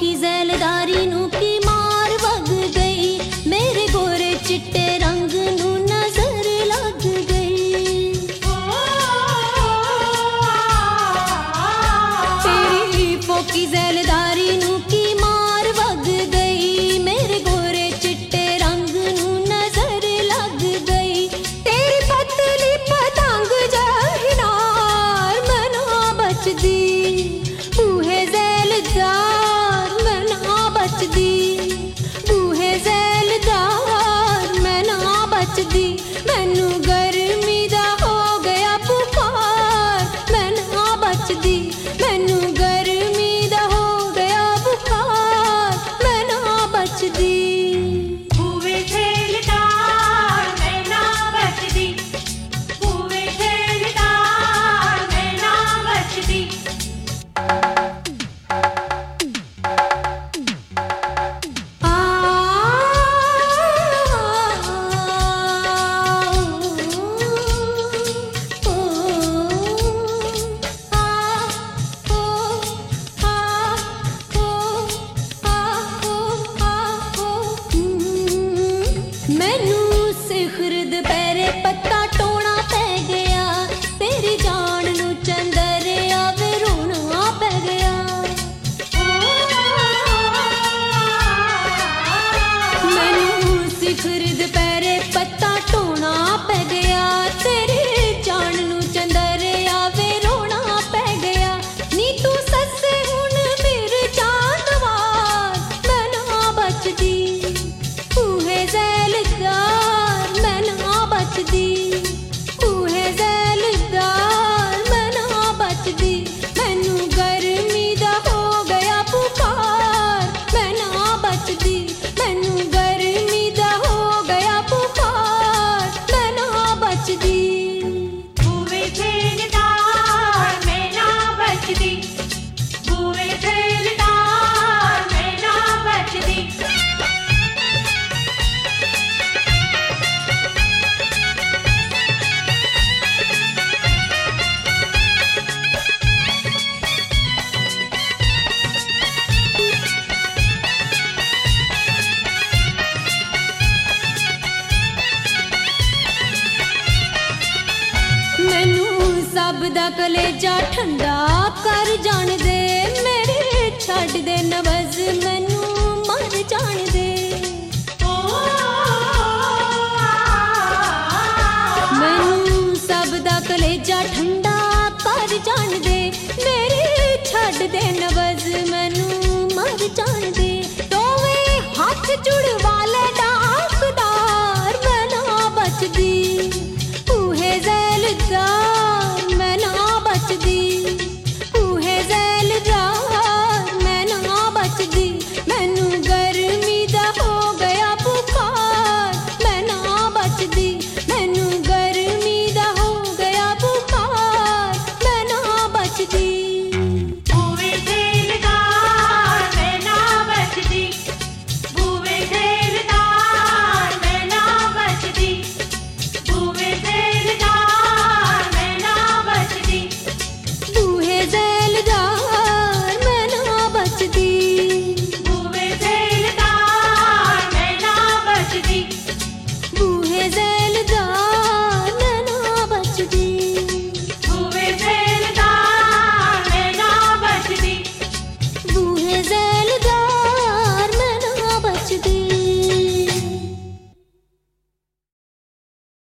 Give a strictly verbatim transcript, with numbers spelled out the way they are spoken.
फोकी ज़ैलदारी नू की मार वग गई, मेरे गोरे चिट्टे रंग नू नजर लग गई। तेरी फोकी ज़ैलदारी नू की मार वग गई, मेरे गोरे चिट्टे रंग नू नजर लग गई। तेरी पतली पतंग जहिनार मैं ना बचदी, बूहे ज़ैलदार मैं ना बचदी, बूहे ज़ैलदार मैं ना बचदी। मैनू गर्मी दा हो गया बुखार, मैं ना बचदी, मैनू गर्मी दा हो गया बुखार, मैं ना बचदी। बूहे ज़ैलदार मैं ना बचदी, बूहे ज़ैलदार मैं ना बचदी। आ मैनू सिखर दुपहरे पत्ता टोना पै गया, तेरी जान नू चंदरे आवे रोना पै गया। मैनू सिखर दुपहरे पत्ता टोना पै गया, तेरी जान नू चंदरे आवे रोना पै गया। नी तू सस्से हुण मेरे जानवार मैं ना बचदी, बूहे ज़ैलदार मैं ना बचदी, बूहे ज़ैलदार मैं ना बचदी। मैनू गर्मी दा हो गया बुखार, मैं ना बचदी, मैनू गर्मी दा हो गया बुखार, मैं ना बचदी। बूहे ज़ैलदार मैं ना बचदी, बूहे ज़ैलदार मैं ना बचदी। मैनू सब दा कलेजा ठंडा कर जान दे, मेरे छड्ड दे नवज़ मैनू मर जान दे। मैनू सब दा कलेजा ठंडा कर जान दे, मेरे छड्ड दे नवज़ मैनू मर जान दे। दोवें हाथ जुड़वा ले डाकदार मैं ना बचदी,